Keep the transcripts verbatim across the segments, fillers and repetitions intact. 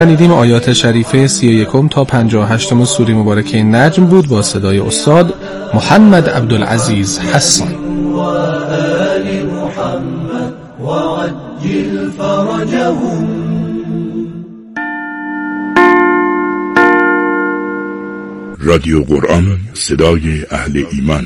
شنیدیم آیات شریفه سی و یکم تا پنجاه و هشتم سوره مبارکه نجم بود با صدای استاد محمد عبدالعزیز حسان. رادیو قرآن، صدای اهل ایمان.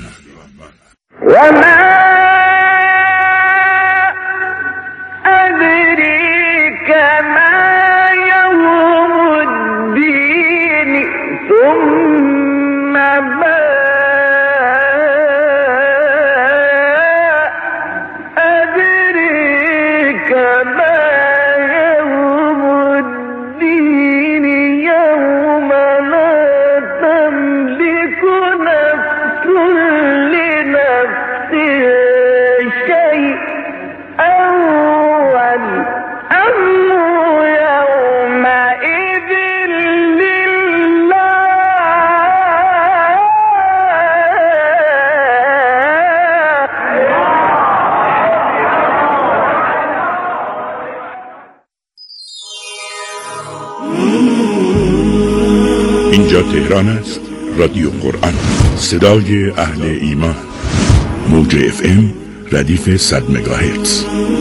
اینجا تهران است. رادیو قرآن، صدای اهل ایمان. موج اف ام ردیف صد مگاهرتز.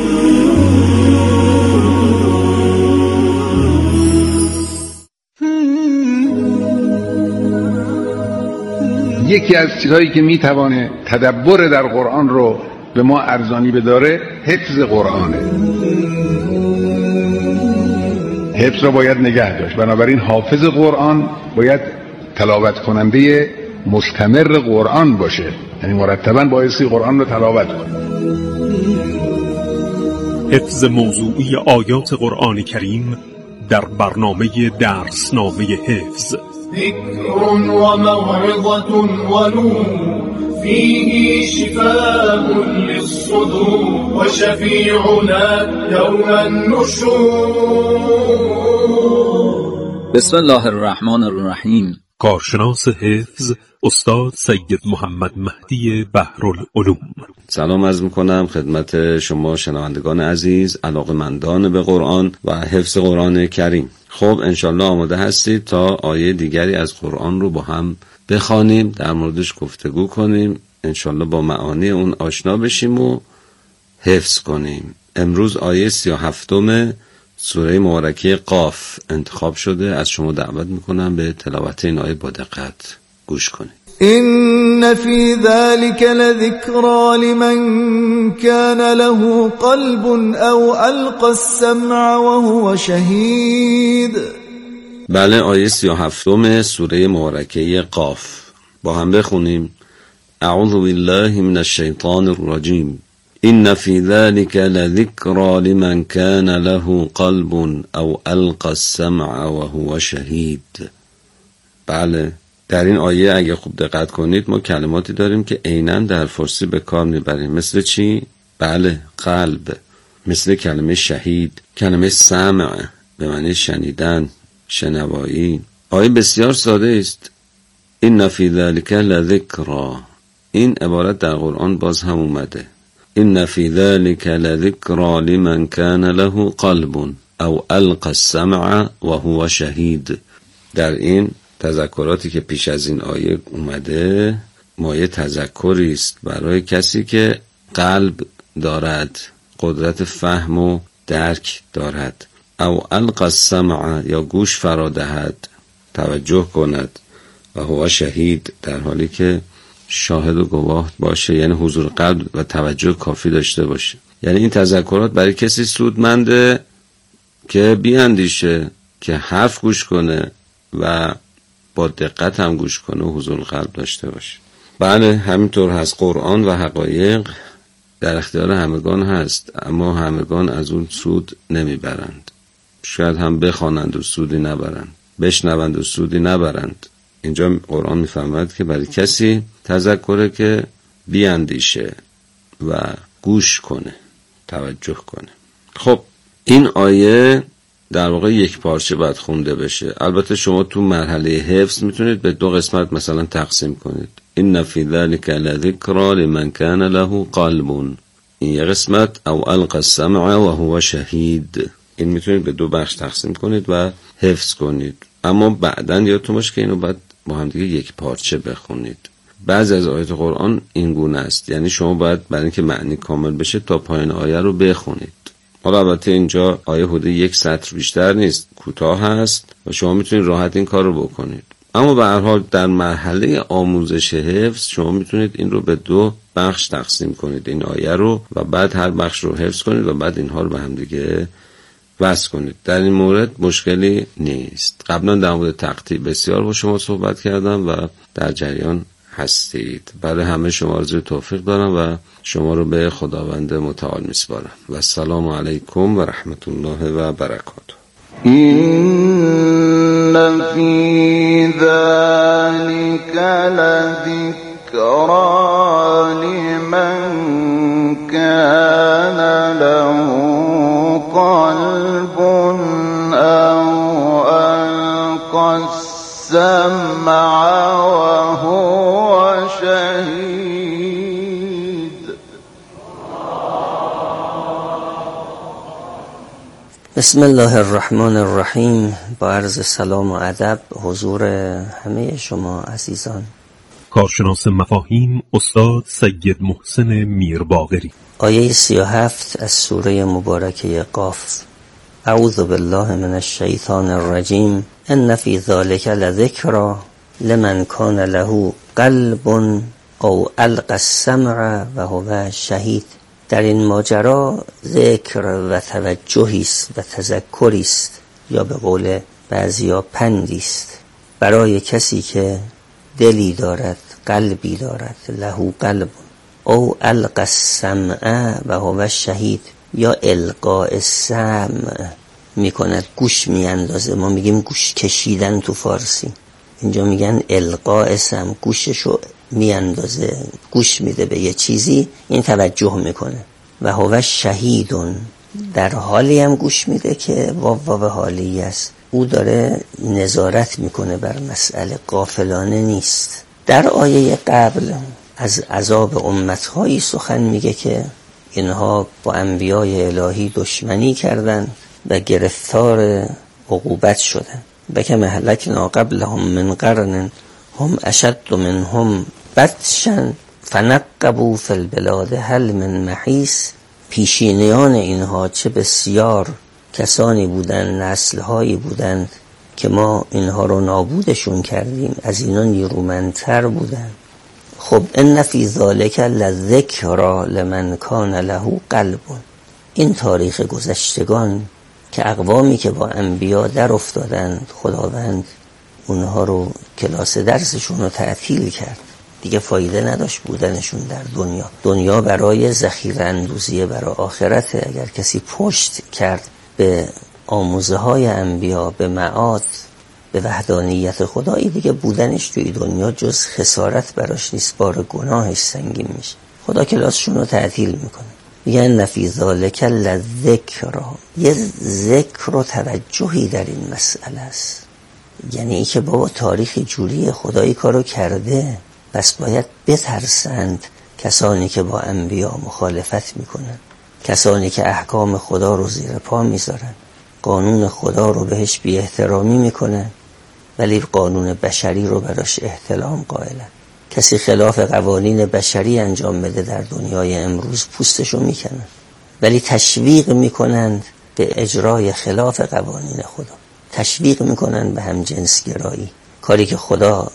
یکی از چیزهایی که میتوانه تدبر در قرآن رو به ما ارزانی بداره حفظ قرآنه. حفظ رو باید نگه داشت. بنابراین حافظ قرآن باید تلاوت کننده مستمر قرآن باشه، یعنی مرتباً بایستی قرآن رو تلاوت کنه. حفظ موضوعی آیات قرآن کریم در برنامه درسنامه حفظ. ذکر و موعظة و نور فیه شفاء للصدور و شفیعنا یوم النشور. بسم الله الرحمن الرحیم. کارشناس حفظ استاد سید محمد مهدی بحرالعلوم. سلام عرض میکنم خدمت شما شنوندگان عزیز، علاقه‌مندان به قرآن و حفظ قرآن کریم. خب انشالله آماده هستید تا آیه دیگری از قرآن رو با هم بخوانیم، در موردش گفتگو کنیم، انشالله با معانی اون آشنا بشیم و حفظ کنیم. امروز آیه سی و هفتم سوره مبارکه قاف انتخاب شده. از شما دعوت میکنم به تلاوت این آیه با دقت گوش کنید. إن في ذلك لذكرى لمن كان له قلب أو ألقى السمع وهو شهید. بله، آیه سی و هفتم سوره مبارکه قاف با هم بخونیم. اعوذ بالله من الشیطان الرجیم. إن في ذلك لذكرى لمن كان له قلب أو ألقى السمع وهو شهید. بله، در این آیه اگه خوب دقت کنید ما کلماتی داریم که عیناً در فارسی به کار میبریم. مثل چی؟ بله، قلب. مثل کلمه شهید، کلمه سمع به معنی شنیدن، شنوایی. آیه بسیار ساده است. این فی ذلک لذکری. این عبارت در قرآن باز هم اومده. این فی ذلک لذکری لمن کان له قلب او القى السمع وهو شهید. در این تذکراتی که پیش از این آیه اومده مایه تذکری است برای کسی که قلب دارد، قدرت فهم و درک دارد. او القى السمع، یا گوش فرا دهد، توجه کند. و هو شهید، در حالی که شاهد و گواه باشه، یعنی حضور قلب و توجه کافی داشته باشه. یعنی این تذکرات برای کسی سودمنده که بیاندیشه، که حرف گوش کنه و با دقت هم گوش کنه و حضور قلب داشته باشه. بله، همینطور هست. قرآن و حقایق در اختیار همگان هست، اما همگان از اون سود نمیبرند. شاید هم بخوانند و سودی نبرند، بشنوند و سودی نبرند. اینجا قرآن میفهمد که برای کسی تذکره که بیاندیشه و گوش کنه، توجه کنه. خب این آیه در واقع یک پارچه باید خونده بشه. البته شما تو مرحله حفظ میتونید به دو قسمت مثلا تقسیم کنید. این فی ذلک لذکری لمن کان له قلب. این یه قسمت. او القى السمع و هو شهید. این میتونید به دو بخش تقسیم کنید و حفظ کنید، اما بعداً یادتون باشه که اینو باید با هم دیگه یک پارچه بخونید. بعضی از آیات قرآن این گونه است، یعنی شما باید برای اینکه معنی کامل بشه تا پایان آیه رو بخونید. حالا البته اینجا آیه حدود یک سطر بیشتر نیست، کوتاه هست و شما میتونید راحت این کار رو بکنید، اما به هر حال در مرحله آموزش حفظ شما میتونید این رو به دو بخش تقسیم کنید، این آیه رو، و بعد هر بخش رو حفظ کنید و بعد اینها رو به هم دیگه وصل کنید. در این مورد مشکلی نیست. قبلا در مورد تقطیع بسیار با شما صحبت کردم و در جریان هستید. برای همه شما آرزوی توفیق دارم و شما رو به خداوند متعال میسپارم و السلام علیکم و رحمت الله و برکاته. این فی ذلک لذکری لمن کان له قلب او القى السمع وهو شهید. بسم الله الرحمن الرحیم. با عرض سلام و ادب حضور همه شما عزیزان. کارشناس مفاهیم استاد سید محسن میرباقری. آیه سی و هفت از سوره مبارکه قاف. اعوذ بالله من الشیطان الرجیم. ان فی ذلک لذکری لمن کان له قلب او القى السمع و هو شهید. در این ماجرا ذکر و توجهی است و تذکری است، یا به قول بعضیا پندی است برای کسی که دلی دارد، قلبی دارد، له قلب او القى السمع و هو شهید، یا القاء السمع میکند، گوش میاندازه. ما میگیم گوش کشیدن تو فارسی، اینجا میگن القاء سمع، گوششو میاندازه، گوش میده به یه چیزی، این توجه میکنه. و هو شهیدون، در حالی هم گوش میده که واو واو حالی است، او داره نظارت میکنه بر مسئله، غافلانه نیست. در آیه قبل از عذاب امتهایی سخن میگه که اینها با انبیای الهی دشمنی کردند و گرفتار عقوبت شدند. بکم اهلکنا قبلهم من قرن هم اشد منهم بطشا فنقبوا فی البلاد هل من محیص. پیشینیان اینها چه بسیار کسانی بودند، نسل‌هایی بودند که ما اینها رو نابودشون کردیم، از اینا نیرومندتر بودند. خب ان فی ذلک لذکری لمن کان له قلب. این تاریخ گذشتگان که اقوامی که با انبیا در افتادند، خداوند اونها رو کلاس درسشون رو تعطیل کرد، دیگه فایده نداشت بودنشون در دنیا. دنیا برای ذخیره اندوزی برای آخرته. اگر کسی پشت کرد به آموزه های انبیا، به معاد، به وحدانیت خدایی، دیگه بودنش توی دنیا جز خسارت براش نیست، بار گناهش سنگین میشه. خدا کلاسشون رو تعطیل میکنه. میگن فی ذلک لذکری، یه ذکر و توجهی در این مسئله است. یعنی ای که بابا تاریخی جوری خدایی کارو کرده، پس باید بترسند کسانی که با انبیا مخالفت میکنن، کسانی که احکام خدا رو زیر پا میذارن، قانون خدا رو بهش بی احترامی میکنن ولی قانون بشری رو براش احترام قائلن. کسی خلاف قوانین بشری انجام بده در دنیای امروز پوستشو میکنن، ولی تشویق میکنند به اجرای خلاف قوانین خدا، تشویق میکنن به هم جنس گرایی، کاری که خدا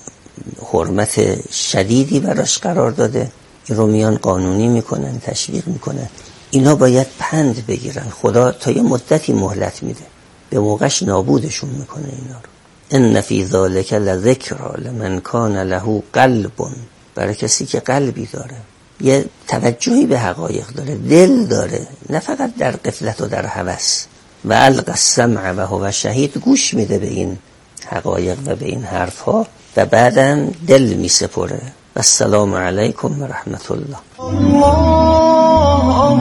حرمت شدیدی براش قرار داده، این رو میان قانونی میکنن، تشویق میکنن. اینا باید پند بگیرن. خدا تا یه مدتی مهلت میده، به موقعش نابودشون میکنه اینا رو. ان فی ذلک لذکری لمن کان له قلب، برای کسی که قلبی داره، یه توجهی به حقایق داره، دل داره، نه فقط در غفلت و در هوس. و القى السمع و هو شهید، گوش میده به این حقایق و به این حرفها و بعداً دل می سپره. السلام علیکم و رحمت الله. الله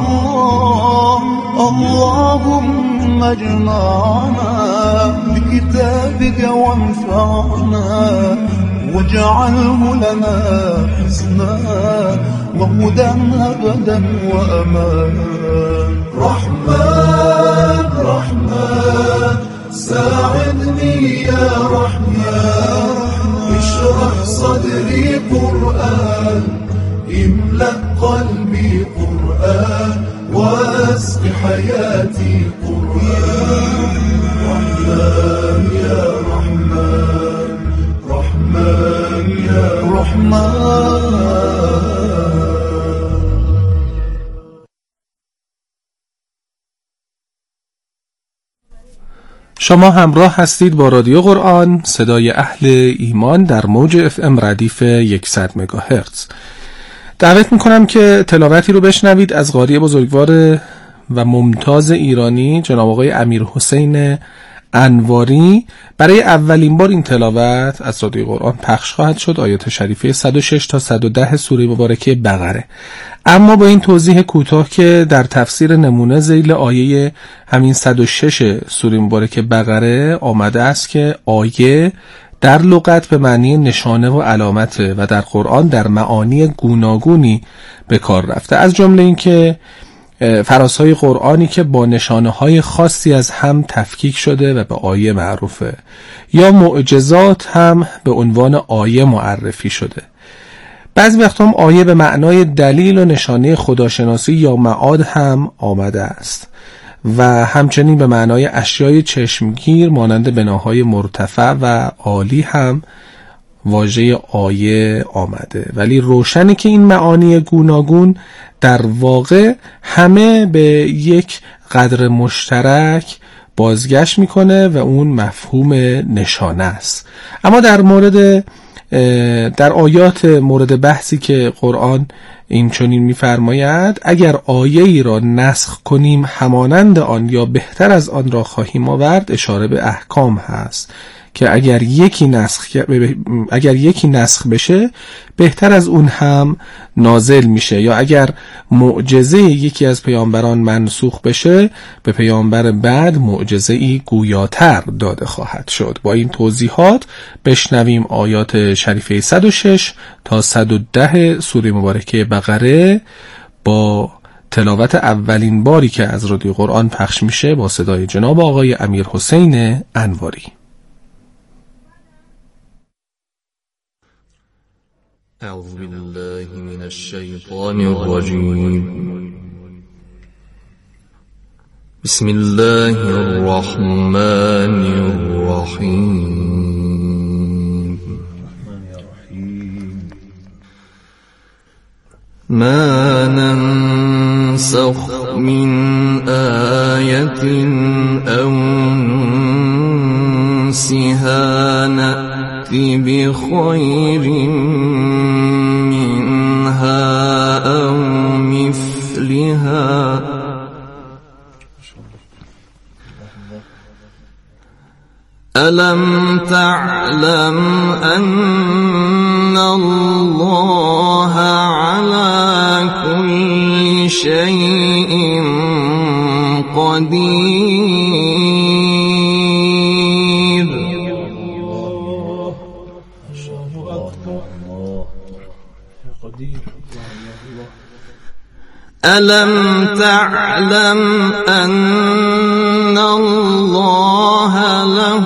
اللهم اجمعنا بكتابك وانفعنا واجعله لنا حسنا وهدى أبدا وأمان. رحمن رحمن ساعدني يا رحمن اشرح صدري قرآن املأ قلبي قرآن واسق حياتي قرآن رحمن يا رحمن رحمن يا رحمن. شما همراه هستید با رادیو قرآن، صدای اهل ایمان در موج اف ام ردیف صد مگاهرتز. دعوت میکنم که تلاوتی رو بشنوید از قاری بزرگوار و ممتاز ایرانی جناب آقای امیرحسین انواری. برای اولین بار این تلاوت از رادیو قرآن پخش خواهد شد، آیات شریفه صد و شش تا صد و ده سوره مبارکه بقره. اما با این توضیح کوتاه که در تفسیر نمونه ذیل آیه همین صد و شش سوره مبارکه بقره آمده است که آیه در لغت به معنی نشانه و علامته و در قرآن در معانی گوناگونی به کار رفته، از جمله این که فرازهای قرآنی که با نشانه های خاصی از هم تفکیک شده و به آیه معروفه، یا معجزات هم به عنوان آیه معرفی شده. بعضی وقتا هم آیه به معنای دلیل و نشانه خداشناسی یا معاد هم آمده است و همچنین به معنای اشیای چشمگیر مانند بناهای مرتفع و عالی هم واژه آیه آمده. ولی روشنه که این معانی گوناگون در واقع همه به یک قدر مشترک بازگشت میکنه و اون مفهوم نشانه است. اما در مورد در آیات مورد بحثی که قرآن این چنین می‌فرماید اگر آیه‌ای را نسخ کنیم همانند آن یا بهتر از آن را خواهیم آورد، اشاره به احکام هست که اگر یکی نسخ اگر یکی نسخ بشه بهتر از اون هم نازل میشه، یا اگر معجزه یکی از پیامبران منسوخ بشه به پیامبر بعد معجزه‌ای گویاتر داده خواهد شد. با این توضیحات بشنویم آیات شریفه صد و شش تا صد و ده سوره مبارکه بقره با تلاوت اولین باری که از رادیو قرآن پخش میشه با صدای جناب آقای امیرحسین انواری. أعوذ بالله من الشيطان الرجيم بسم الله الرحمن الرحيم ما ننسخ من آية أو ننسها نأتي بخير أو مثلها ألم تعلم أن الله على كل شيء قدير ألم تعلم أن الله له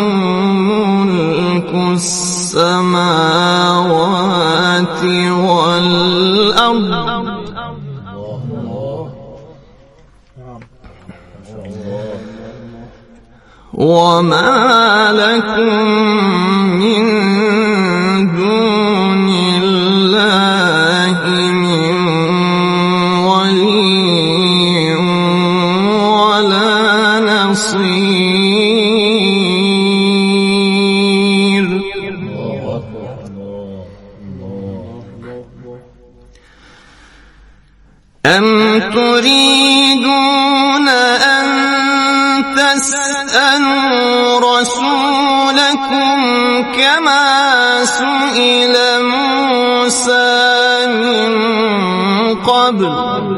ملك السماوات والأرض وما لكم من دون الله من ولي ولا نصير أم تريدون أن تسألوا رسولكم كما سئل موسى من قبل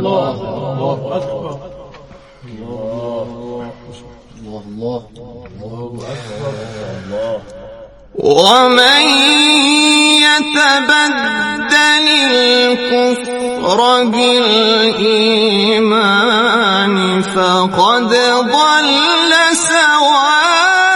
ومن يتبدل الكفر بالإيمان فقد ضل سواء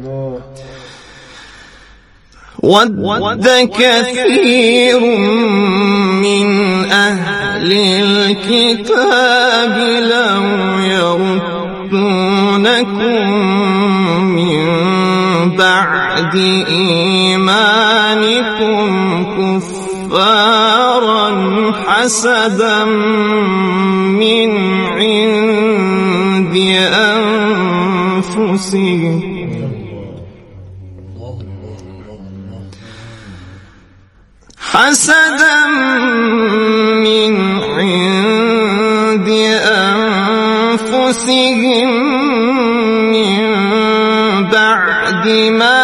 ود كثير من أهل الكتاب لو يردونكم من بعد إيمانكم كفارا حسدا من عند أنفسهم حسدا من عند أنفسهم من بعد ما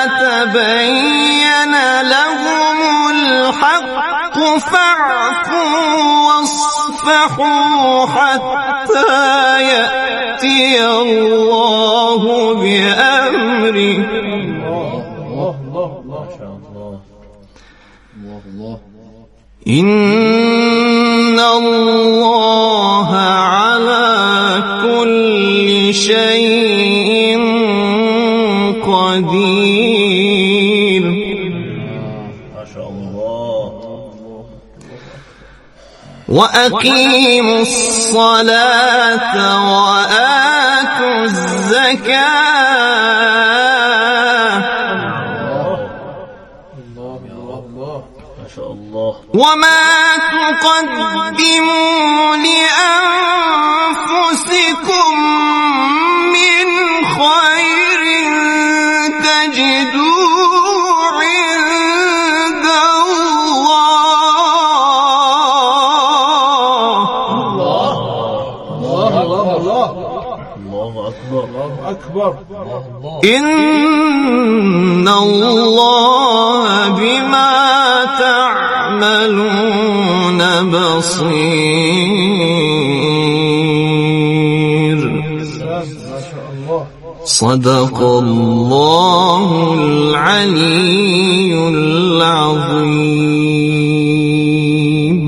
تبين لهم الحق فاعفوا واصفحوا حتى يأتي الله بأمره إن الله على كل شيء قدير. ما شاء الله. وأقيموا الصلاة وآتوا الزكاة وما تقدموا لأنفسكم من خير تجدوه عند الله. الله الله الله الله أكبر الله أكبر. إن الله بما تعملون بصير. صدق الله العلي العظيم.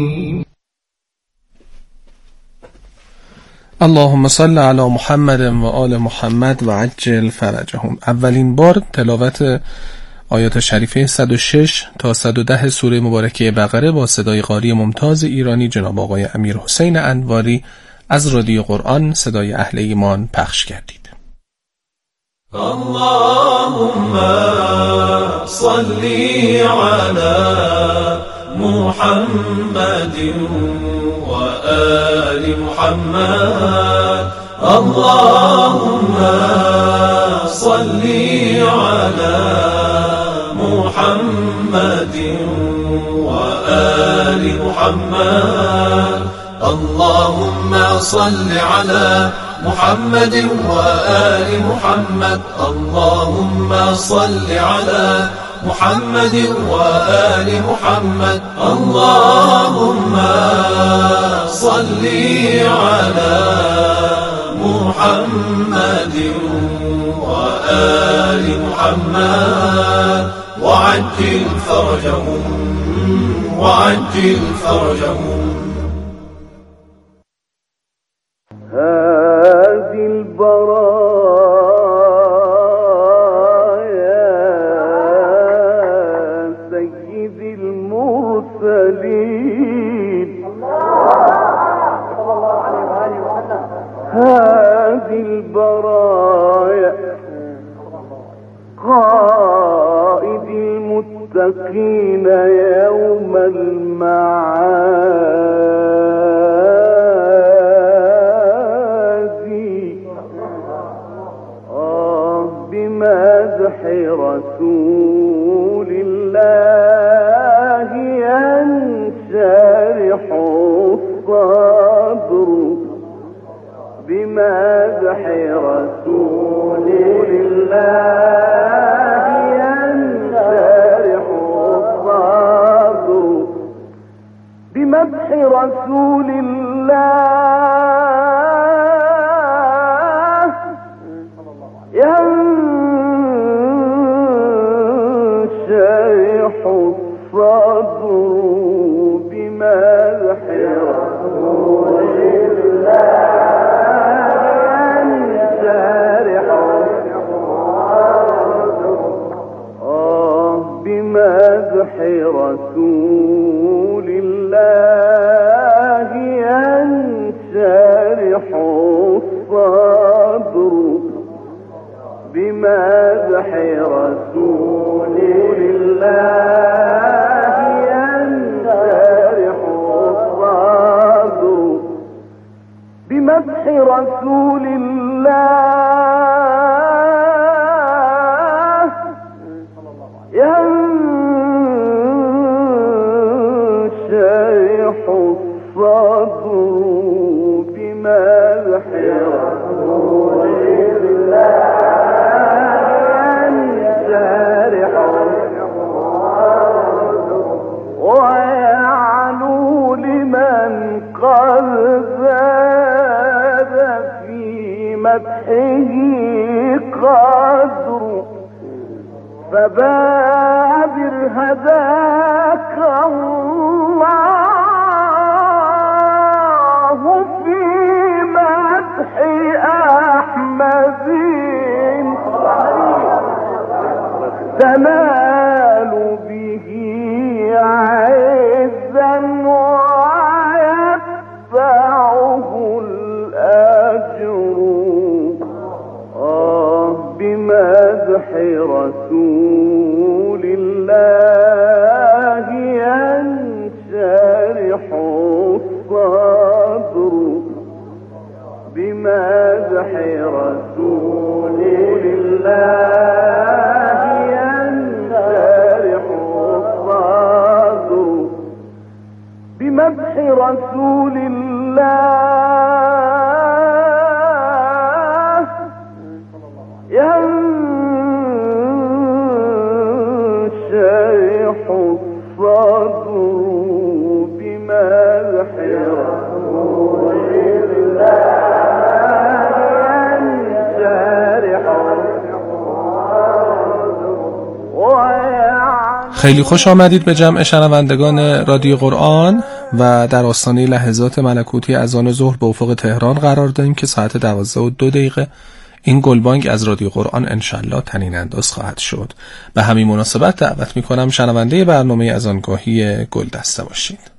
اللهم صل علی محمد و آل محمد و عجل فرجهم. اولین بار تلاوت آیات شریفه صد و شش تا صد و ده سوره مبارکه بقره با صدای قاری ممتاز ایرانی جناب آقای امیر حسین انواری از رادیو قرآن صدای اهل ایمان پخش کردید. اللهم صل علی محمد و آل محمد. اللهم صل علی محمد وآل محمد. اللهم صل على محمد وآل محمد. اللهم صل على محمد وآل محمد. اللهم صل على محمد وآل محمد وعجل فرجهم وعجل فرجهم. هذه البرايا سيد المرسلين. هذه البرايا قائد المتقين يوم المعاد بمدح رسول الله ينشرح الصدر. بمدح رسول الله ينشرح الصدر. بمدح رسول الله ينشرح الصدر. بمدح رسول الله ينشرح الصدر. بمدح رسول الله ينشرح الصدر بمدح رسول الله ينشرح الصدر بمدح رسول الله ينشرح الصدر بمدح رسول الله ينشرح ويعلو لمن قد زاد في مدحه قدر فبادر هداك الله في مدح أحمد تنال به عزا ويتبعه الأجر آه بمدح رسول الله ينشرح الصدر بمدح رسول الله ينشرح الصدر بمدح رسول الله ينشرح الصدر بمدح رسول الله ينشرح خیلی خوش آمدید به جمع شنوندگان رادیو قرآن و در آستانه لحظات ملکوتی اذان ظهر به افق تهران قرار داریم که ساعت دوازده و دو دقیقه این گلبانگ از رادیو قرآن انشالله طنین انداز خواهد شد. به همین مناسبت دعوت میکنم شنونده برنامه اذانگاهی گلدسته باشید.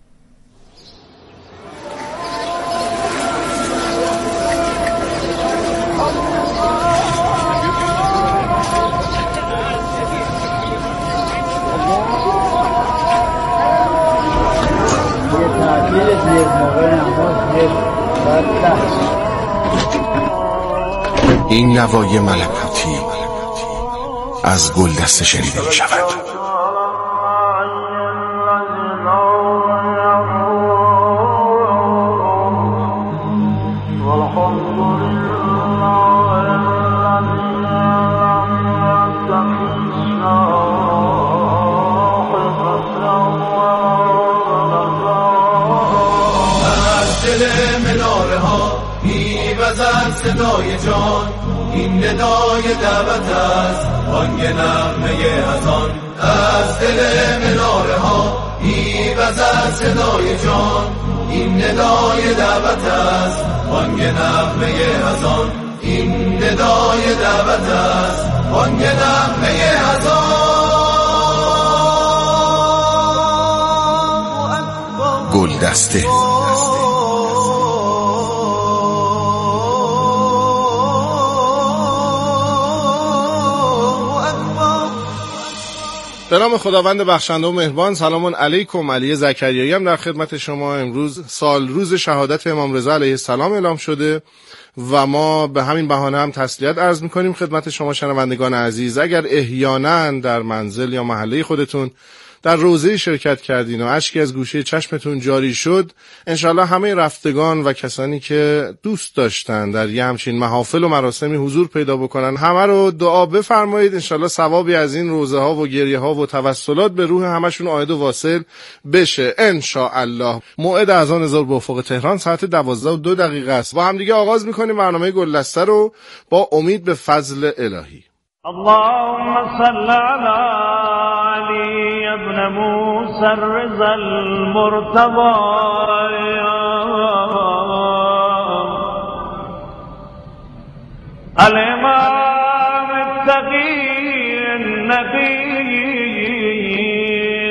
این نوای ملکوتی از گلدسته شنیده می شود. صدای جان این ندای دعوت است بانگ نغمه اذان از دل مناره ها میوزد صدای جان این ندای دعوت است بانگ نغمه اذان این ندای دعوت است بانگ نغمه اذان گلدسته به نام خداوند بخشنده و مهربان. سلام علیکم. علی زکریایی هم در خدمت شما. امروز سال روز شهادت امام رضا علیه السلام اعلام شده و ما به همین بهانه هم تسلیت عرض می‌کنیم خدمت شما شنوندگان عزیز. اگر احیانا در منزل یا محله خودتون در روزه شرکت کردین و اشکی از گوشه چشمتون جاری شد، انشالله همه رفتگان و کسانی که دوست داشتن در یه همچین محافل و مراسمی حضور پیدا بکنن همه رو دعا بفرمایید. انشالله ثوابی از این روزه ها و گریه ها و توسلات به روح همشون عاید و واصل بشه انشالله. موعد اذان ظهر به افق تهران ساعت دوازده و دو دقیقه است. با هم دیگه آغاز میکنیم برنامه گلدسته رو با امید به فضل الهی. اللهم صل على علي ابن موسى الرضا المرتضى الإمام التقي النبي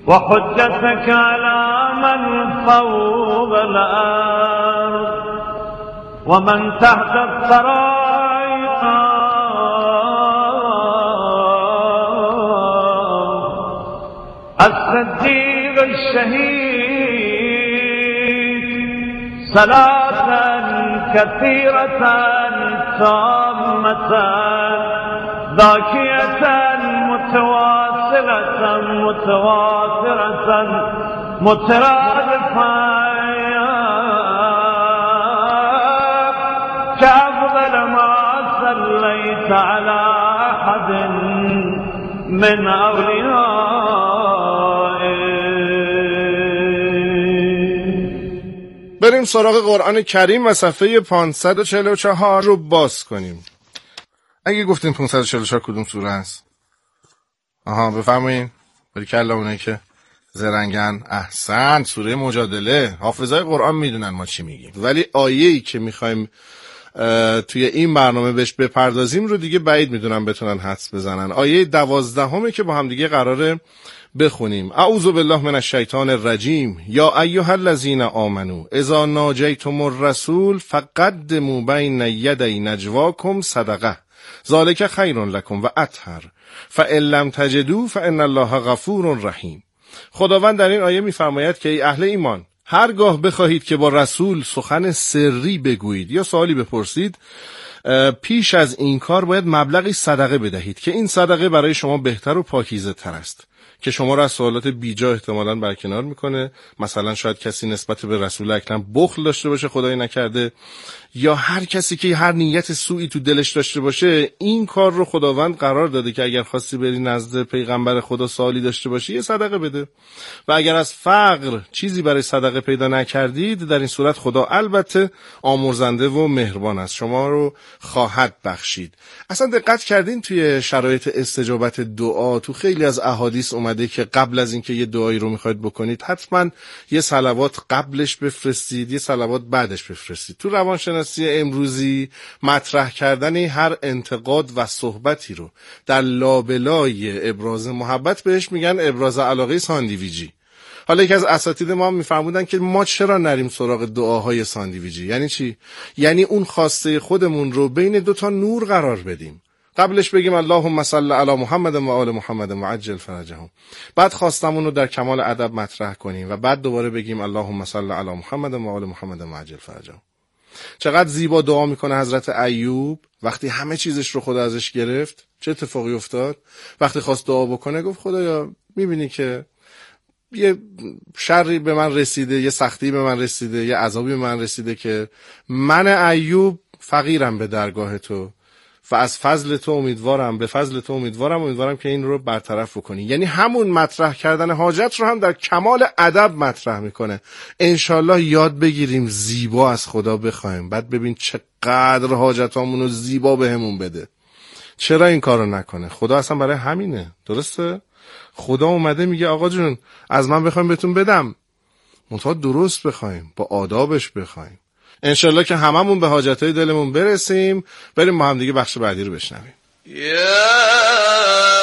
وحجتك على من فوق الأرض ومن تحت الطرائق الصديق الشهيد صلاة كثيرة تامة باكية متواصلة متواترة مترادفة كأفضل ما صليت على أحد من أوليائه. بریم سراغ قرآن کریم و صفحه پانصد و چهل و چهار رو باز کنیم. اگه گفتیم پانصد و چهل و چهار کدوم سوره است؟ آها بفرمایید. باریکلا اونایی که زرنگن. احسن، سوره مجادله. حافظای قرآن میدونن ما چی میگیم، ولی آیه‌ای که میخوایم توی این برنامه بهش بپردازیم رو دیگه بعید میدونم بتونن حدس بزنن. آیه دوازدهمه که با هم دیگه قراره بخونیم. اعوذ بالله من الشیطان الرجیم. یا ایها الذین آمنو اذا ناجیتم الرسول فقدموا بین یدی نجواکم صدقه ذالک خیر لکم و اطهر فان لم تجدوا فان الله غفور رحیم. خداوند در این آیه میفرماید که ای اهل ایمان، هرگاه بخواهید که با رسول سخن سری بگویید یا سوالی بپرسید، پیش از این کار باید مبلغی صدقه بدهید که این صدقه برای شما بهتر و پاکیزه تر است، که شما را از سوالات بیجا احتمالاً برکنار میکنه. مثلا شاید کسی نسبت به رسول اکرم بخل داشته باشه، خدای نکرده، یا هر کسی که هر نیت سوئی تو دلش داشته باشه. این کار رو خداوند قرار داده که اگر خواستی بری نزد پیغمبر خدا سوالی داشته باشی یه صدقه بده، و اگر از فقر چیزی برای صدقه پیدا نکردید، در این صورت خدا البته آمرزنده و مهربان است، شما رو خواهد بخشید. اصلا دقت کردین توی شرایط استجابت دعا تو خیلی از احادیث اومده که قبل از اینکه یه دعایی رو میخواید بکنید حتما یه صلوات قبلش بفرستید، یه صلوات بعدش بفرستید. تو روانشناسی امروزی مطرح کردن هر انتقاد و صحبتی رو در لابلای ابراز محبت بهش میگن ابراز علاقه ساندویجی. حالا یکی از اساتید ما هم میفرمودن که ما چرا نریم سراغ دعاهای ساندویجی؟ یعنی چی؟ یعنی اون خواسته خودمون رو بین دو تا نور قرار بدیم. قبلش بگیم اللهم صل علی محمد و آل محمد وعجل فرجهم، بعد خواستمون رو در کمال ادب مطرح کنیم و بعد دوباره بگیم اللهم صل علی محمد و آل محمد وعجل فرجهم. چقدر زیبا دعا میکنه حضرت ایوب وقتی همه چیزش رو خدا ازش گرفت. چه اتفاقی افتاد؟ وقتی خواست دعا بکنه گفت خدایا میبینی که یه شری به من رسیده، یه سختی به من رسیده، یه عذابی به من رسیده که من ایوب فقیرم به درگاه تو و از فضل تو امیدوارم، به فضل تو امیدوارم امیدوارم که این رو برطرف بکنی. یعنی همون مطرح کردن حاجت رو هم در کمال ادب مطرح میکنه. انشالله یاد بگیریم زیبا از خدا بخوایم، بعد ببین چقدر حاجتامونو زیبا بهمون بده. چرا این کارو نکنه؟ خدا اصلا برای همینه. درسته؟ خدا اومده میگه آقا جون از من بخوایم بهتون بدم، منتها درست بخوایم، با آدابش بخوایم. انشالله که هممون به حاجتهای دلمون برسیم. بریم با هم دیگه بخش بعدی رو بشنویم. yeah.